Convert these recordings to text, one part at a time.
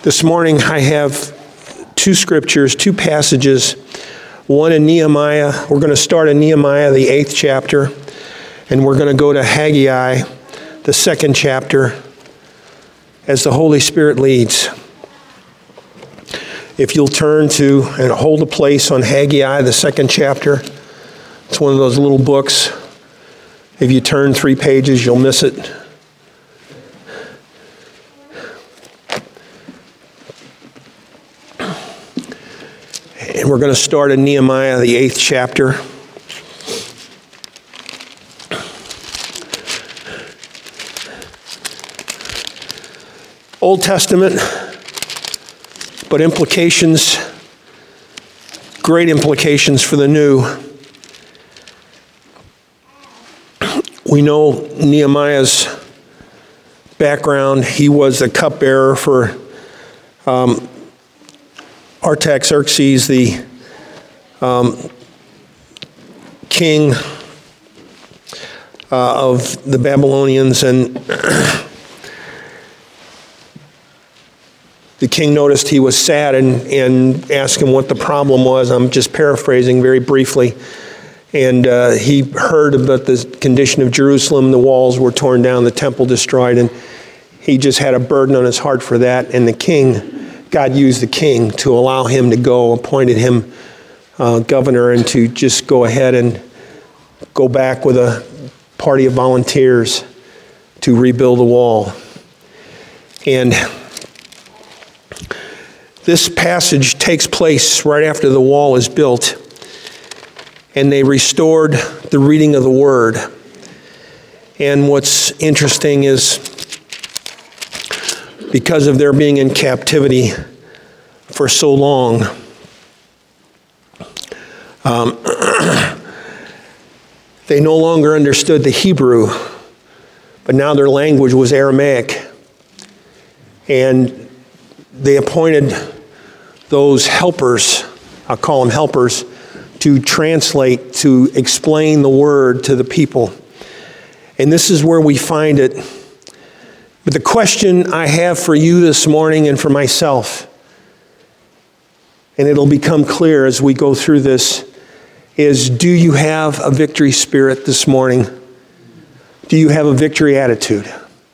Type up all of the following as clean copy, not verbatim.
This morning I have two scriptures, two passages, one in Nehemiah. We're going to start in Nehemiah, the 8th chapter, and we're going to go to Haggai, the 2nd chapter, as the Holy Spirit leads. If you'll turn to and hold a place on Haggai, the 2nd chapter, it's one of those little books. If you turn 3 pages, you'll miss it. And we're going to start in Nehemiah, the 8th chapter. Old Testament, but implications, great implications for the new. We know Nehemiah's background. He was the cupbearer for Artaxerxes, the king of the Babylonians, and the king noticed he was sad and asked him what the problem was. I'm just paraphrasing very briefly. And he heard about the condition of Jerusalem. The walls were torn down, the temple destroyed, and he just had a burden on his heart for that. And the king, God used the king to allow him to go, appointed him governor, and to just go ahead and go back with a party of volunteers to rebuild the wall. And this passage takes place right after the wall is built, and they restored the reading of the word. And what's interesting is, because of their being in captivity for so long, they no longer understood the Hebrew, but now their language was Aramaic. And they appointed those helpers, I'll call them helpers, to translate, to explain the word to the people. And this is where we find it. But the question I have for you this morning and for myself, and it'll become clear as we go through this, is, do you have a victory spirit this morning? Do you have a victory attitude?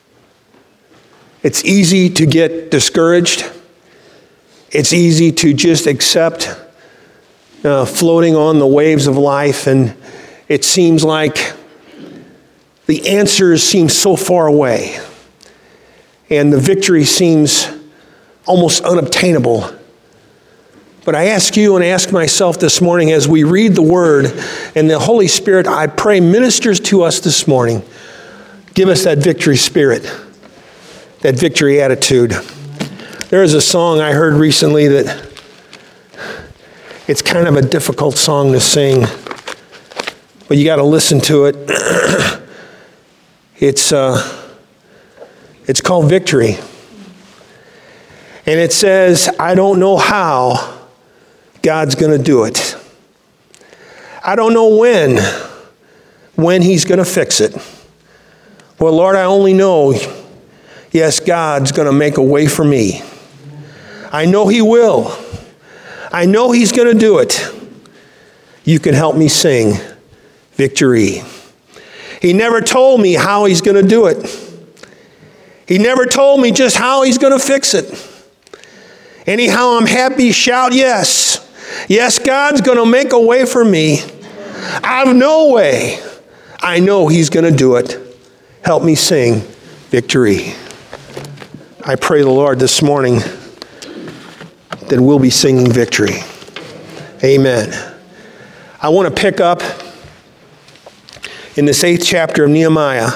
It's easy to get discouraged. It's easy to just accept floating on the waves of life, and it seems like the answers seem so far away, and the victory seems almost unobtainable. But I ask you and ask myself this morning, as we read the Word, and the Holy Spirit, I pray, ministers to us this morning, give us that victory spirit, that victory attitude. There is a song I heard recently that it's kind of a difficult song to sing, but you got to listen to it. It's called Victory. And it says, I don't know how God's going to do it. I don't know when He's going to fix it. Well, Lord, I only know, yes, God's going to make a way for me. I know He will. I know He's going to do it. You can help me sing victory. He never told me how He's going to do it. He never told me just how He's going to fix it. Anyhow, I'm happy, shout yes. Yes, God's going to make a way for me. Out of no way. I know He's going to do it. Help me sing victory. I pray the Lord this morning that we'll be singing victory. Amen. I want to pick up in this 8th chapter of Nehemiah.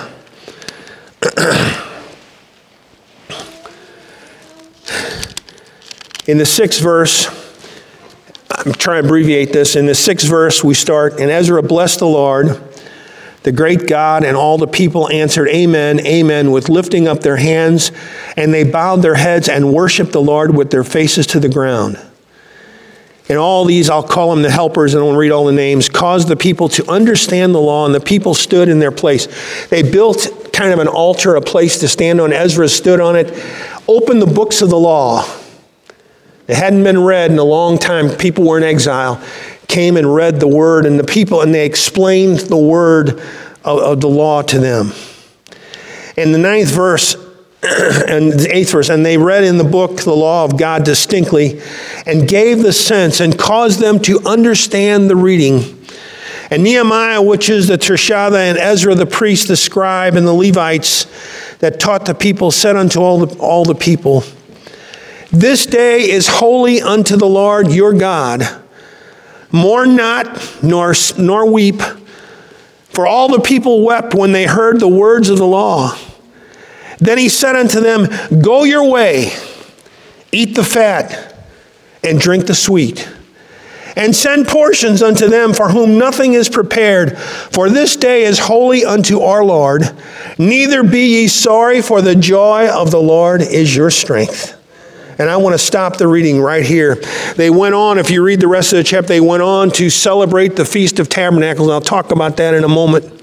In the 6th verse, I'm trying to abbreviate this. In the 6th verse, we start, and Ezra blessed the Lord, the great God, and all the people answered, Amen, Amen, with lifting up their hands, and they bowed their heads and worshiped the Lord with their faces to the ground. And all these, I'll call them the helpers, and I won't read all the names, caused the people to understand the law, and the people stood in their place. They built kind of an altar, a place to stand on. Ezra stood on it, opened the books of the law. It hadn't been read in a long time. People were in exile. Came and read the word, and the people, and they explained the word of the law to them. In the 9th verse and the 8th verse, and they read in the book the law of God distinctly and gave the sense and caused them to understand the reading. And Nehemiah, which is the Tirshatha, and Ezra the priest, the scribe, and the Levites that taught the people, said unto all the people, this day is holy unto the Lord your God. Mourn not, nor weep. For all the people wept when they heard the words of the law. Then he said unto them, go your way, eat the fat, and drink the sweet. And send portions unto them for whom nothing is prepared. For this day is holy unto our Lord. Neither be ye sorry, for the joy of the Lord is your strength. And I want to stop the reading right here. They went on, if you read the rest of the chapter, they went on to celebrate the Feast of Tabernacles. And I'll talk about that in a moment.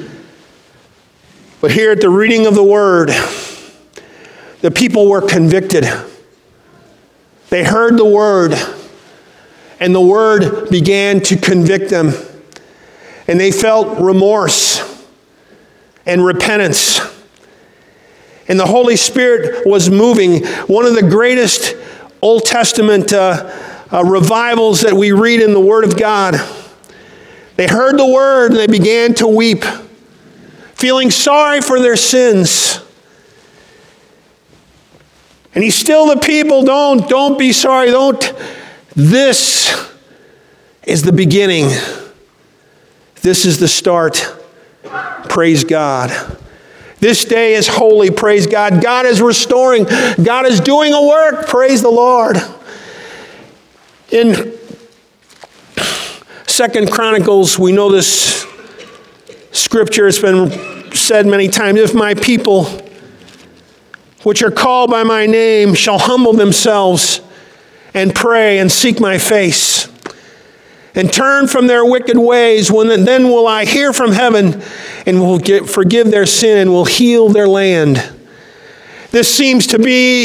But here at the reading of the word, the people were convicted. They heard the word. And the word began to convict them. And they felt remorse and repentance. And the Holy Spirit was moving. One of the greatest Old Testament revivals that we read in the Word of God. They heard the word and they began to weep, feeling sorry for their sins. And he's still the people, don't be sorry, This is the beginning. This is the start. Praise God. This day is holy. Praise God. God is restoring. God is doing a work. Praise the Lord. In 2 Chronicles, we know this scripture. It's been said many times. If my people, which are called by my name, shall humble themselves and pray and seek my face and turn from their wicked ways, then will I hear from heaven and will forgive their sin and will heal their land. This seems to be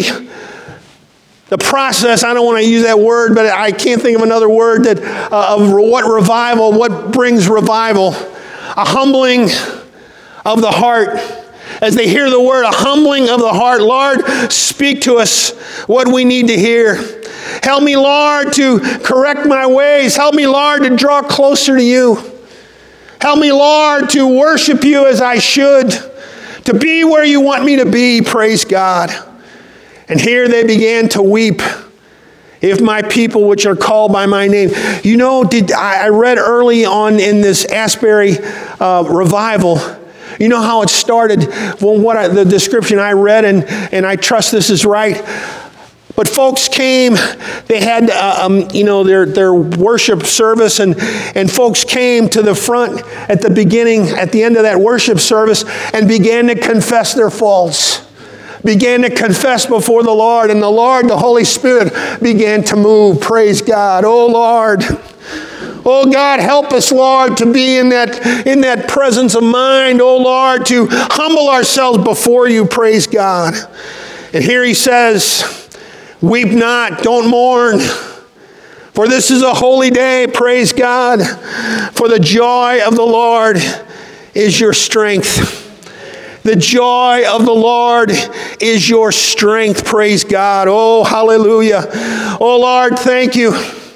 the process. I don't want to use that word, but I can't think of another word that of what brings revival. A humbling of the heart. As they hear the word, a humbling of the heart. Lord, speak to us what we need to hear. Help me, Lord, to correct my ways. Help me, Lord, to draw closer to you. Help me, Lord, to worship you as I should, to be where you want me to be. Praise God. And here they began to weep. If my people, which are called by my name. You know, I read early on in this Asbury revival, you know how it started? Well, the description I read, and I trust this is right. But folks came, they had, their worship service, and folks came to the front at the beginning, at the end of that worship service, and began to confess their faults. Began to confess before the Lord, and the Holy Spirit began to move. Praise God. Oh, Lord. Oh, God, help us, Lord, to be in that presence of mind. Oh, Lord, to humble ourselves before you. Praise God. And here he says, weep not, don't mourn, for this is a holy day. Praise God. For the joy of the Lord is your strength. The joy of the Lord is your strength. Praise God. Oh, hallelujah. Oh, Lord, thank you.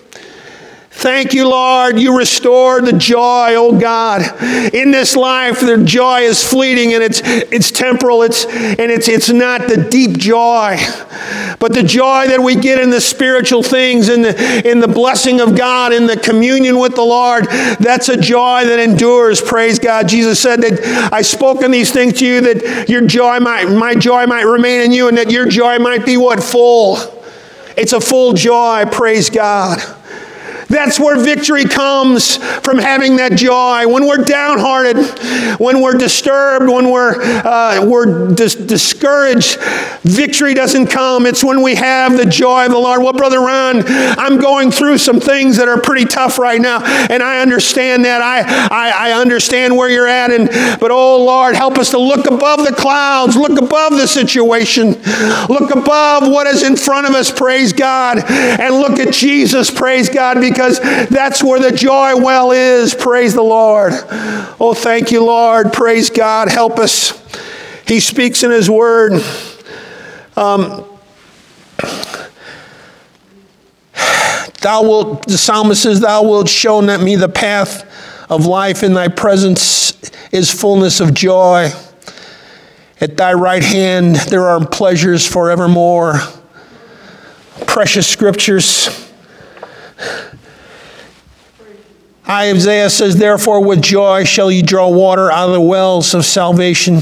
Thank you, Lord. You restore the joy, oh God. In this life, the joy is fleeting and it's temporal. It's not the deep joy, but the joy that we get in the spiritual things, in the blessing of God, in the communion with the Lord. That's a joy that endures. Praise God. Jesus said that I've spoken these things to you that my joy might remain in you, and that your joy might be what? Full. It's a full joy. Praise God. That's where victory comes, from having that joy. When we're downhearted, when we're disturbed, when we're discouraged, victory doesn't come. It's when we have the joy of the Lord. Well, Brother Ron, I'm going through some things that are pretty tough right now, and I understand that. I understand where you're at, but oh Lord, help us to look above the clouds, look above the situation, look above what is in front of us, praise God, and look at Jesus, praise God, because that's where the joy well is, praise the Lord. Oh, thank you, Lord, praise God, help us. He speaks in His Word. The psalmist says, Thou wilt show me the path of life. In Thy presence is fullness of joy. At Thy right hand there are pleasures forevermore. Precious scriptures. Isaiah says, Therefore with joy shall you draw water out of the wells of salvation.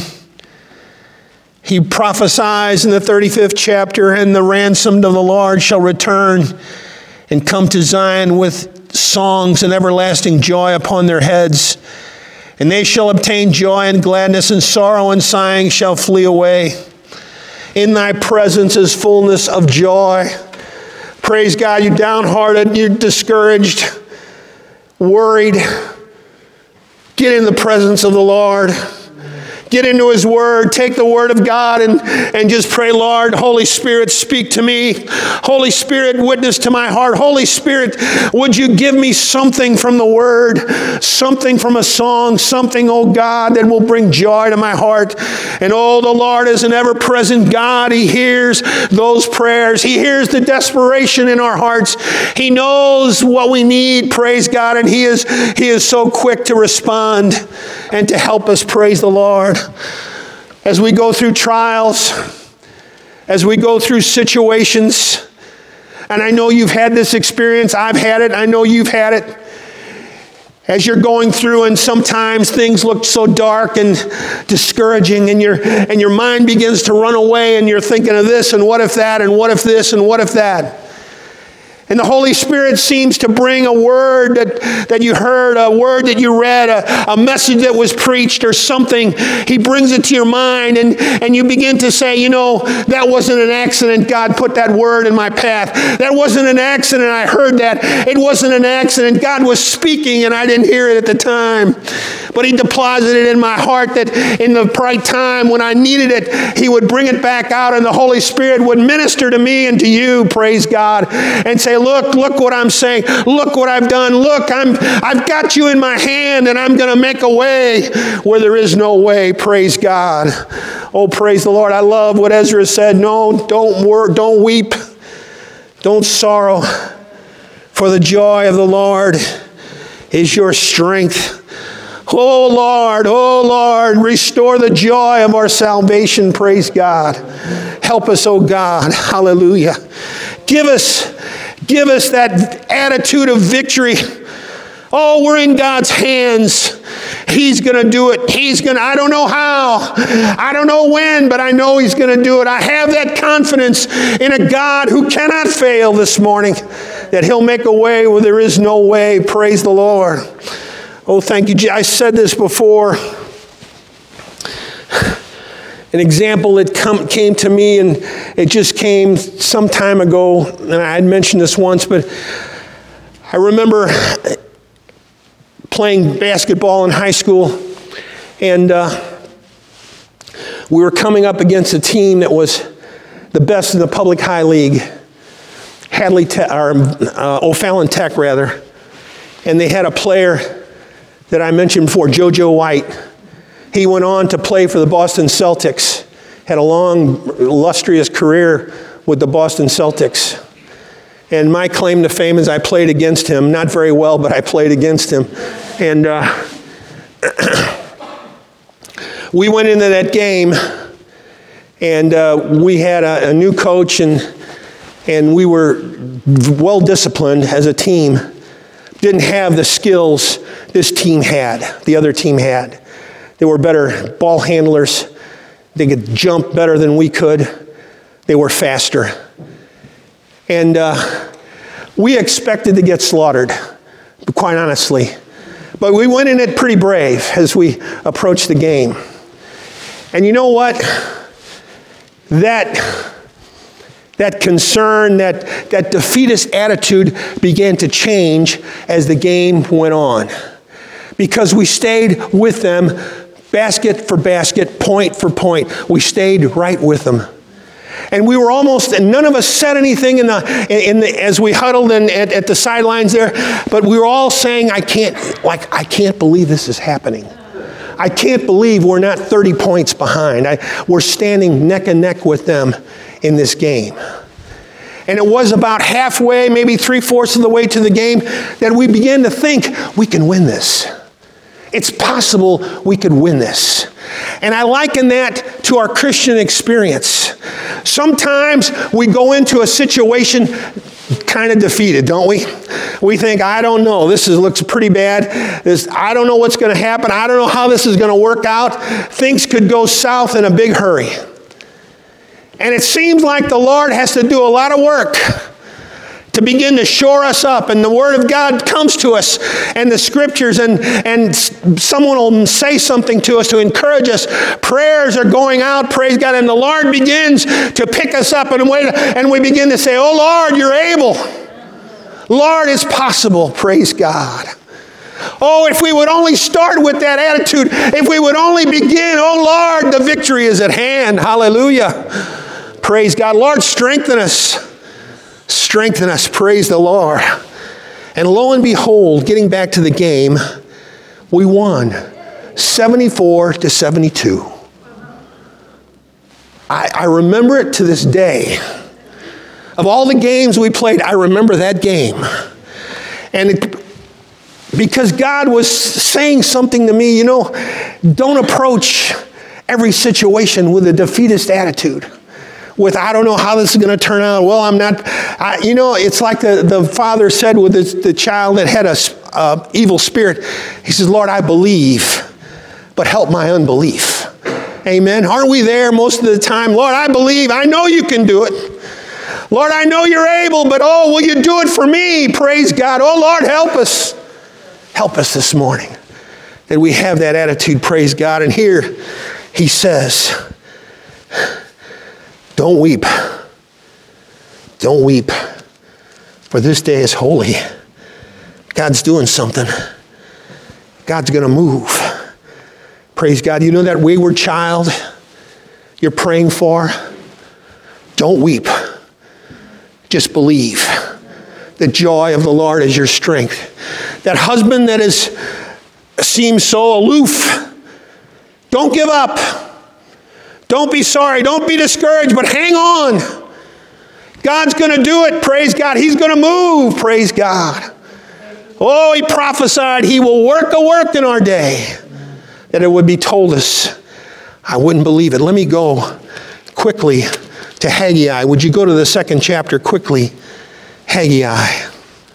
He prophesies in the 35th chapter, And the ransomed of the Lord shall return and come to Zion with songs and everlasting joy upon their heads. And they shall obtain joy and gladness, and sorrow and sighing shall flee away. In Thy presence is fullness of joy. Praise God, you're downhearted, you're discouraged, worried. Get in the presence of the Lord. Get into His Word. Take the Word of God and just pray, Lord, Holy Spirit, speak to me. Holy Spirit, witness to my heart. Holy Spirit, would you give me something from the Word, something from a song, something, oh God, that will bring joy to my heart. And oh, the Lord is an ever-present God. He hears those prayers. He hears the desperation in our hearts. He knows what we need, praise God, and He is so quick to respond and to help us, praise the Lord. As we go through trials, as we go through situations, and I know you've had this experience, I've had it, I know you've had it. As you're going through and sometimes things look so dark and discouraging and your mind begins to run away and you're thinking of this and what if that and what if this and what if that. And the Holy Spirit seems to bring a word that you heard, a word that you read, a message that was preached or something. He brings it to your mind and you begin to say, you know, that wasn't an accident. God put that word in my path. That wasn't an accident. I heard that. It wasn't an accident. God was speaking and I didn't hear it at the time. But He deposited in my heart that in the right time when I needed it, He would bring it back out and the Holy Spirit would minister to me and to you, praise God, and say, look what I'm saying. Look what I've done. Look, I've got you in my hand and I'm going to make a way where there is no way. Praise God. Oh, praise the Lord. I love what Ezra said. No, don't weep. Don't sorrow. For the joy of the Lord is your strength. Oh Lord, restore the joy of our salvation. Praise God. Help us, oh God. Hallelujah. Give us that attitude of victory. Oh, we're in God's hands. He's going to do it. I don't know how. I don't know when, but I know He's going to do it. I have that confidence in a God who cannot fail this morning, that He'll make a way where there is no way. Praise the Lord. Oh, thank you. I said this before. An example that came to me, and it just came some time ago, and I had mentioned this once, but I remember playing basketball in high school, and we were coming up against a team that was the best in the public high league, O'Fallon Tech, rather, and they had a player that I mentioned before, JoJo White. He went on to play for the Boston Celtics, had a long, illustrious career with the Boston Celtics. And my claim to fame is I played against him, not very well, but I played against him. And we went into that game, and we had a new coach, and we were well disciplined as a team. Didn't have the skills this team had, the other team had. They were better ball handlers. They could jump better than we could. They were faster. And We expected to get slaughtered, quite honestly. But we went in it pretty brave as we approached the game. And you know what? That concern, that defeatist attitude began to change as the game went on. Because we stayed with them, basket for basket, point for point. We stayed right with them. And we were and none of us said anything as we huddled at the sidelines there, but we were all saying, I can't believe this is happening. I can't believe we're not 30 points behind. We're standing neck and neck with them in this game. And it was about halfway, maybe 3/4 of the way to the game, that we began to think, we can win this. It's possible we could win this. And I liken that to our Christian experience. Sometimes we go into a situation kind of defeated, don't we? We think, I don't know, this looks pretty bad. I don't know what's going to happen. I don't know how this is going to work out. Things could go south in a big hurry. And it seems like the Lord has to do a lot of work to begin to shore us up. And the Word of God comes to us, and the Scriptures, and someone will say something to us to encourage us. Prayers are going out, praise God, and the Lord begins to pick us up, and we begin to say, oh Lord, you're able. Lord, it's possible, praise God. Oh, if we would only start with that attitude, if we would only begin, oh Lord, the victory is at hand, hallelujah. Praise God. Lord, strengthen us. Strengthen us, praise the Lord. And lo and behold, getting back to the game, we won 74-72. I remember it to this day. Of all the games we played, I remember that game. And because God was saying something to me, don't approach every situation with a defeatist attitude. With, I don't know how this is going to turn out. Well, I'm not, it's like the father said with the child that had a evil spirit. He says, Lord, I believe, but help my unbelief. Amen. Aren't we there most of the time? Lord, I believe. I know you can do it. Lord, I know you're able, but will you do it for me? Praise God. Oh, Lord, help us. Help us this morning that we have that attitude, praise God. And here he says, don't weep. Don't weep, for this day is holy. God's doing something. God's going to move. Praise God. You know that wayward child you're praying for? Don't weep. Just believe. The joy of the Lord is your strength. That husband that seems so aloof, don't give up. Don't be sorry. Don't be discouraged, but hang on. God's going to do it. Praise God. He's going to move. Praise God. Oh, he prophesied he will work a work in our day. That it would be told us. I wouldn't believe it. Let me go quickly to Haggai. Would you go to the 2nd chapter quickly? Haggai.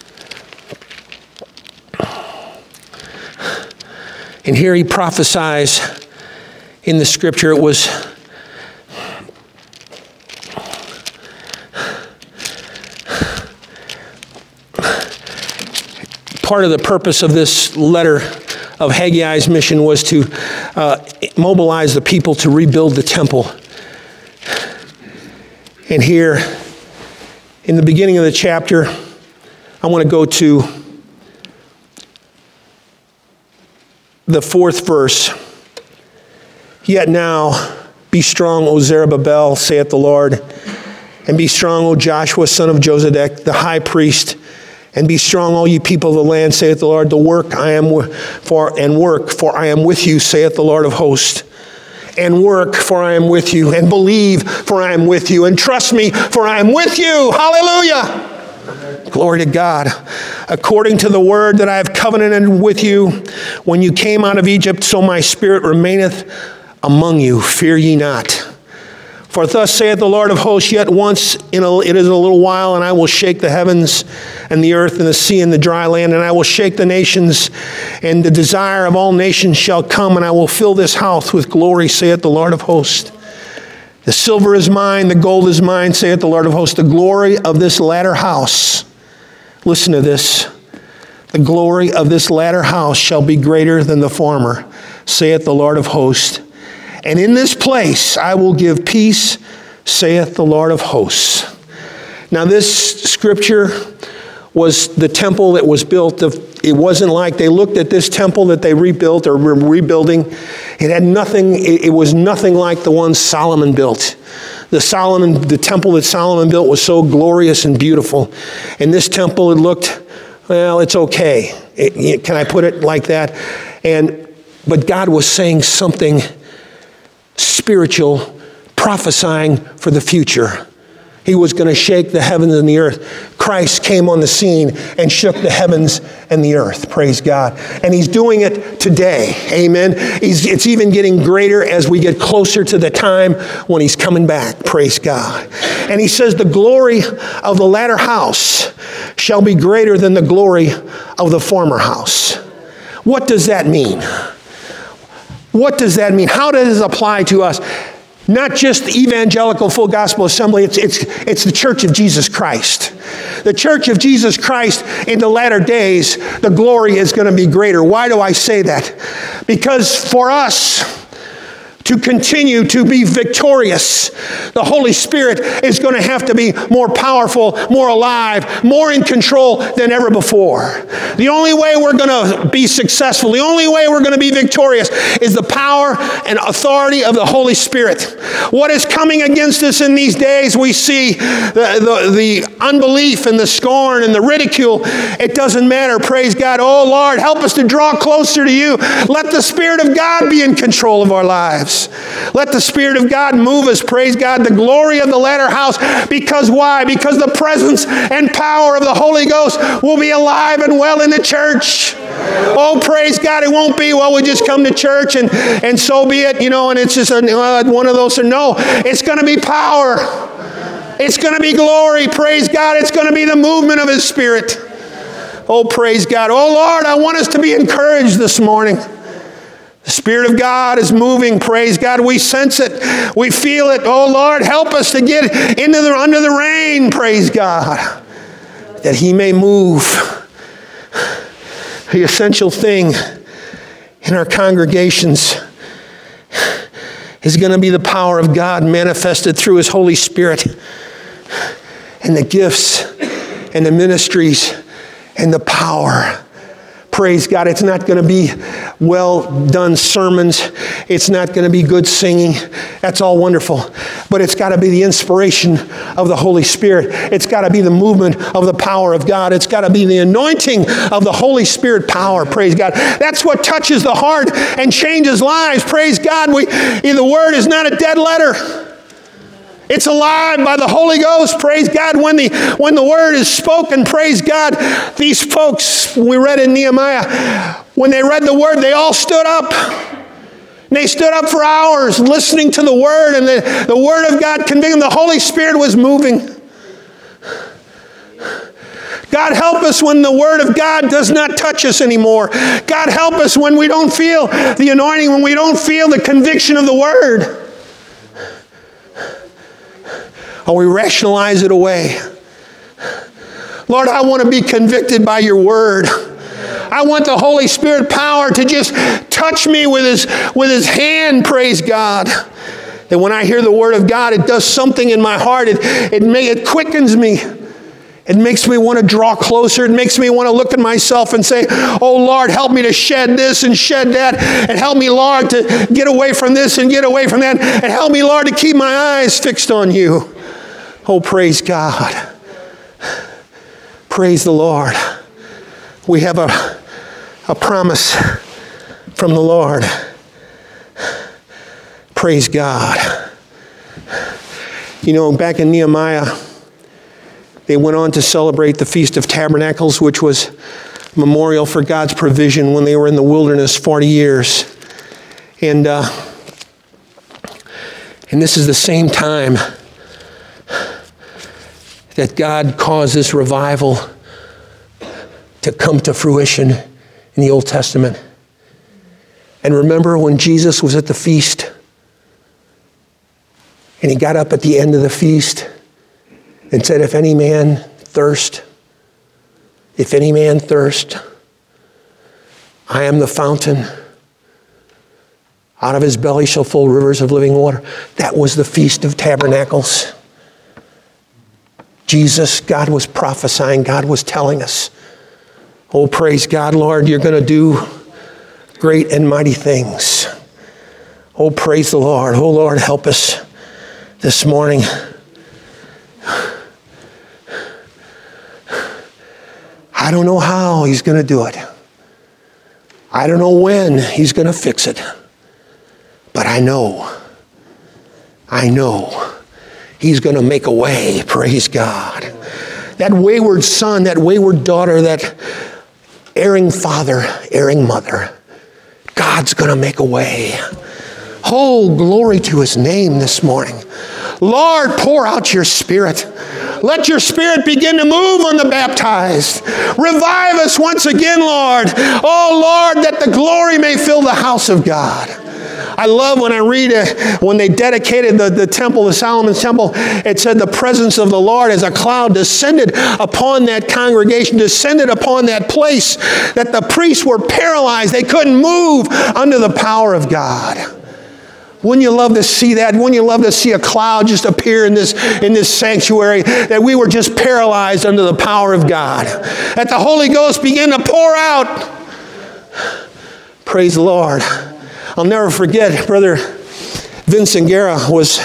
And here he prophesies in the scripture. It was part of the purpose of this letter of Haggai's mission was to mobilize the people to rebuild the temple. And here, in the beginning of the chapter, I want to go to the 4th verse. Yet now, be strong, O Zerubbabel, saith the Lord, and be strong, O Joshua, son of Josedek, the high priest, and be strong, all you people of the land, saith the Lord. For I am with you, saith the Lord of hosts. And work, for I am with you. And believe, for I am with you. And trust me, for I am with you. Hallelujah. Glory to God. According to the word that I have covenanted with you when you came out of Egypt, so my spirit remaineth among you. Fear ye not. For thus saith the Lord of hosts, yet once it is a little while, and I will shake the heavens and the earth and the sea and the dry land, and I will shake the nations, and the desire of all nations shall come, and I will fill this house with glory, saith the Lord of hosts. The silver is mine, the gold is mine, saith the Lord of hosts. The glory of this latter house Listen to this. The glory of this latter house shall be greater than the former, saith the Lord of hosts. And in this place I will give peace, saith the Lord of hosts. Now this scripture was the temple that was built. It wasn't like they looked at this temple that they rebuilt or were rebuilding. It had nothing, it was nothing like the one Solomon built. The temple that Solomon built was so glorious and beautiful. And this temple, it looked, well, it's okay. Can I put it like that? But God was saying something spiritual, prophesying for the future. He was going to shake the heavens and the earth. Christ came on the scene and shook the heavens and the earth. Praise God. And he's doing it today. Amen. It's even getting greater as we get closer to the time when he's coming back. Praise God. And he says the glory of the latter house shall be greater than the glory of the former house. What does that mean? What does that mean? How does it apply to us? Not just the evangelical full gospel assembly, it's the church of Jesus Christ. The church of Jesus Christ in the latter days, the glory is going to be greater. Why do I say that? Because for us to continue to be victorious, the Holy Spirit is going to have to be more powerful, more alive, more in control than ever before. The only way we're going to be successful, the only way we're going to be victorious is the power and authority of the Holy Spirit. What is coming against us in these days, we see the unbelief and the scorn and the ridicule. It doesn't matter, praise God. Oh Lord, help us to draw closer to you. Let the Spirit of God be in control of our lives. Let the Spirit of God move us, praise God, the glory of the latter house. Because why? Because the presence and power of the Holy Ghost will be alive and well in the church. Oh, praise God. It won't be, well, we just come to church and so be it, and it's just one of those. No, it's going to be power. It's going to be glory, praise God. It's going to be the movement of His Spirit. Oh, praise God. Oh, Lord, I want us to be encouraged this morning. The Spirit of God is moving, praise God. We sense it. We feel it. Oh, Lord, help us to get under the rain, praise God, that He may move. The essential thing in our congregations is going to be the power of God manifested through His Holy Spirit and the gifts and the ministries and the power. Praise God. It's not going to be well done sermons. It's not going to be good singing. That's all wonderful. But it's got to be the inspiration of the Holy Spirit. It's got to be the movement of the power of God. It's got to be the anointing of the Holy Spirit power. Praise God. That's what touches the heart and changes lives. Praise God. The Word is not a dead letter. It's alive by the Holy Ghost, praise God. When the word is spoken, praise God, these folks, we read in Nehemiah, when they read the word, they all stood up. And they stood up for hours listening to the word, and the word of God convicted them. The Holy Spirit was moving. God help us when the word of God does not touch us anymore. God help us when we don't feel the anointing, when we don't feel the conviction of the word. Or we rationalize it away. Lord, I want to be convicted by your word. I want the Holy Spirit power to just touch me with his hand, praise God. That when I hear the word of God, it does something in my heart. It quickens me. It makes me want to draw closer. It makes me want to look at myself and say, oh, Lord, help me to shed this and shed that. And help me, Lord, to get away from this and get away from that. And help me, Lord, to keep my eyes fixed on you. Oh, praise God. Praise the Lord. We have a promise from the Lord. Praise God. Back in Nehemiah, they went on to celebrate the Feast of Tabernacles, which was a memorial for God's provision when they were in the wilderness 40 years. And this is the same time that God caused this revival to come to fruition in the Old Testament. And remember when Jesus was at the feast and he got up at the end of the feast and said, if any man thirst, If any man thirst, I am the fountain. Out of his belly shall flow rivers of living water. That was the Feast of Tabernacles. Jesus, God was prophesying. God was telling us, oh, praise God, Lord, you're going to do great and mighty things. Oh, praise the Lord. Oh, Lord, help us this morning. I don't know how he's going to do it. I don't know when he's going to fix it. But I know he's going to make a way. Praise God. That wayward son, that wayward daughter, that erring father, erring mother, God's going to make a way. Oh, glory to his name this morning. Lord, pour out your Spirit. Let your Spirit begin to move on the baptized. Revive us once again, Lord. Oh, Lord, that the glory may fill the house of God. I love when I read when they dedicated the temple, the Solomon's temple, it said the presence of the Lord as a cloud descended upon that congregation, descended upon that place, that the priests were paralyzed. They couldn't move under the power of God. Wouldn't you love to see that? Wouldn't you love to see a cloud just appear in this sanctuary, that we were just paralyzed under the power of God, that the Holy Ghost began to pour out? Praise the Lord. I'll never forget, Brother Vincent Guerra was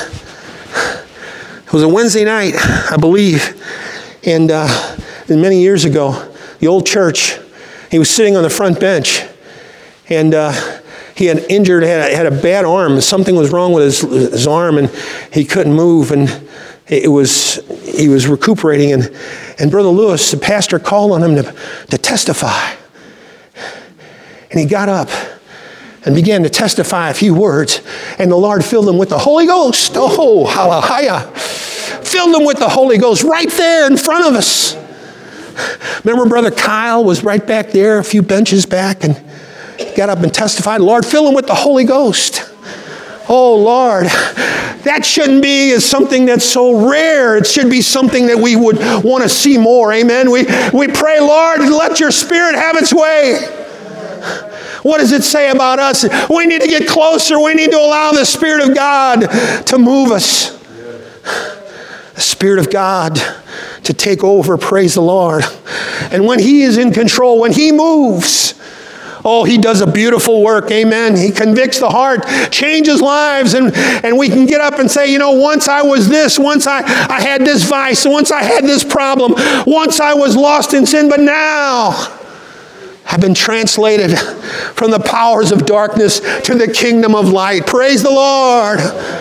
a Wednesday night, I believe, and many years ago, the old church, he was sitting on the front bench, and he had had a bad arm. Something was wrong with his arm, and he couldn't move, and he was recuperating, and Brother Lewis, the pastor, called on him to testify, and he got up and began to testify a few words, and the Lord filled him with the Holy Ghost. Oh, hallelujah. Filled him with the Holy Ghost right there in front of us. Remember Brother Kyle was right back there, a few benches back, and got up and testified. Lord, fill him with the Holy Ghost. Oh, Lord, that shouldn't be something that's so rare. It should be something that we would want to see more. Amen. We pray, Lord, let your Spirit have its way. What does it say about us? We need to get closer. We need to allow the Spirit of God to move us. The Spirit of God to take over. Praise the Lord. And when he is in control, when he moves, oh, he does a beautiful work. Amen. He convicts the heart, changes lives, and we can get up and say, you know, once I was this, once I had this vice, once I had this problem, once I was lost in sin, but now I've been translated from the powers of darkness to the kingdom of light. Praise the Lord.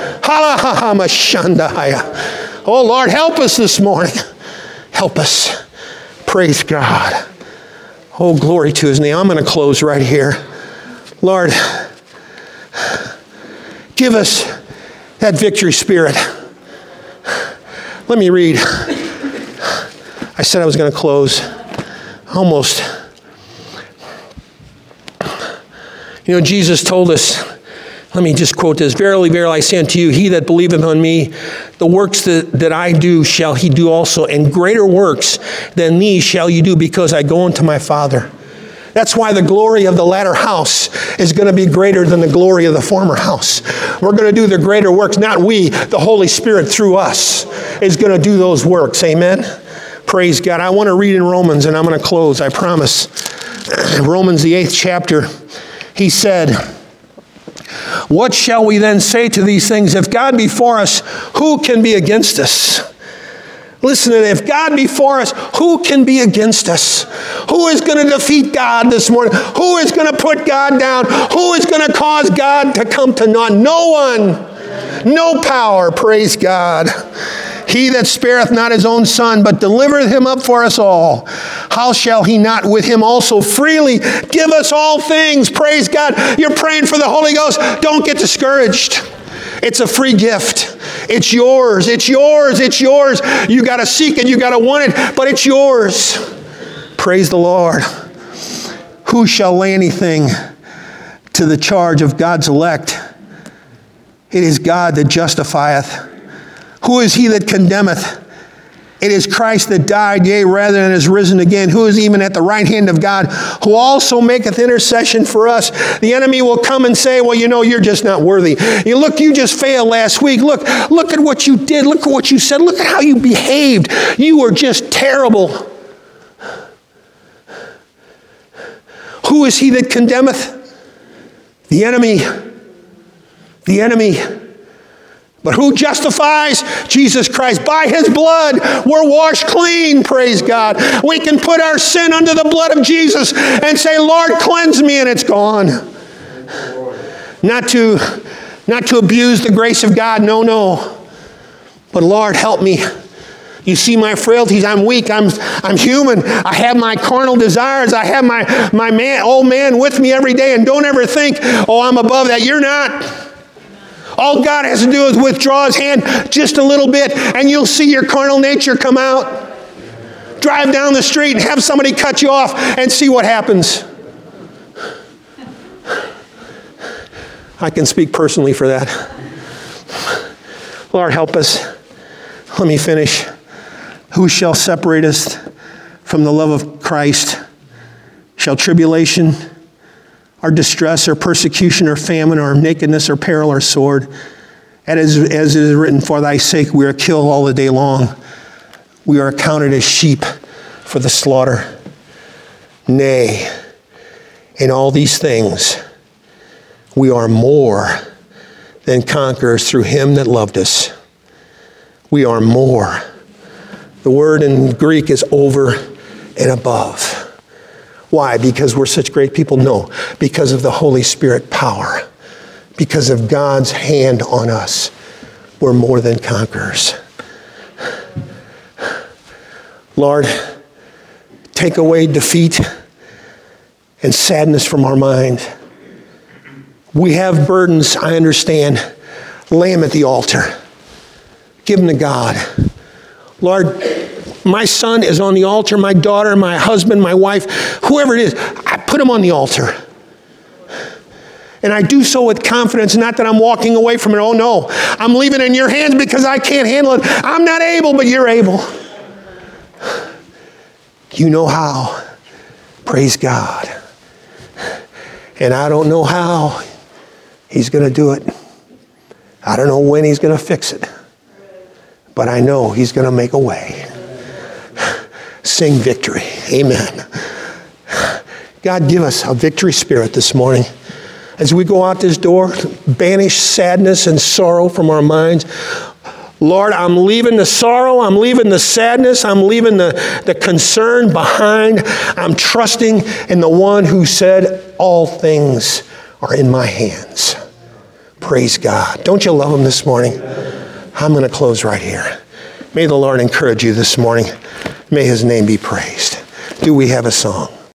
Oh, Lord, help us this morning. Help us. Praise God. Oh, glory to his name. I'm going to close right here. Lord, give us that victory spirit. Let me read. I said I was going to close. Almost. You know, Jesus told us, let me just quote this. Verily, verily, I say unto you, he that believeth on me, the works that I do shall he do also, and greater works than these shall you do, because I go unto my Father. That's why the glory of the latter house is going to be greater than the glory of the former house. We're going to do the greater works. Not we, the Holy Spirit through us is going to do those works. Amen? Praise God. I want to read in Romans, and I'm going to close, I promise. Romans, the 8th chapter. He said, what shall we then say to these things? If God be for us, who can be against us? Listen to that. If God be for us, who can be against us? Who is going to defeat God this morning? Who is going to put God down? Who is going to cause God to come to naught? No one. No power. Praise God. He that spareth not his own son, but delivereth him up for us all, how shall he not with him also freely give us all things? Praise God. You're praying for the Holy Ghost. Don't get discouraged. It's a free gift. It's yours. It's yours. It's yours. You got to seek it. You got to want it, but it's yours. Praise the Lord. Who shall lay anything to the charge of God's elect? It is God that justifieth. Who is he that condemneth? It is Christ that died, yea, rather than is risen again, who is even at the right hand of God, who also maketh intercession for us. The enemy will come and say, well, you're just not worthy. You just failed last week. Look at what you did. Look at what you said. Look at how you behaved. You were just terrible. Who is he that condemneth? The enemy. The enemy. But who justifies? Jesus Christ. By his blood, we're washed clean, praise God. We can put our sin under the blood of Jesus and say, Lord, cleanse me, and it's gone. Not to abuse the grace of God, no. But Lord, help me. You see my frailties. I'm weak. I'm human. I have my carnal desires. I have my old man with me every day. And don't ever think, I'm above that. You're not. All God has to do is withdraw his hand just a little bit, and you'll see your carnal nature come out. Drive down the street and have somebody cut you off and see what happens. I can speak personally for that. Lord, help us. Let me finish. Who shall separate us from the love of Christ? Shall tribulation, or distress, or persecution, or famine, or nakedness, or peril, or sword? And as it is written, for thy sake we are killed all the day long. We are accounted as sheep for the slaughter. Nay, in all these things we are more than conquerors through him that loved us. We are more. The word in Greek is over and above. Why? Because we're such great people? No. Because of the Holy Spirit power. Because of God's hand on us. We're more than conquerors. Lord, take away defeat and sadness from our mind. We have burdens, I understand. Lay them at the altar. Give them to God. Lord, my son is on the altar, my daughter, my husband, my wife, whoever it is, I put them on the altar. And I do so with confidence, not that I'm walking away from it. Oh no, I'm leaving it in your hands because I can't handle it. I'm not able, but you're able. You know how. Praise God. And I don't know how he's going to do it. I don't know when he's going to fix it. But I know he's going to make a way. Sing victory. Amen. God, give us a victory spirit this morning. As we go out this door, banish sadness and sorrow from our minds. Lord, I'm leaving the sorrow. I'm leaving the sadness. I'm leaving the concern behind. I'm trusting in the one who said, all things are in my hands. Praise God. Don't you love him this morning? I'm going to close right here. May the Lord encourage you this morning. May his name be praised. Do we have a song?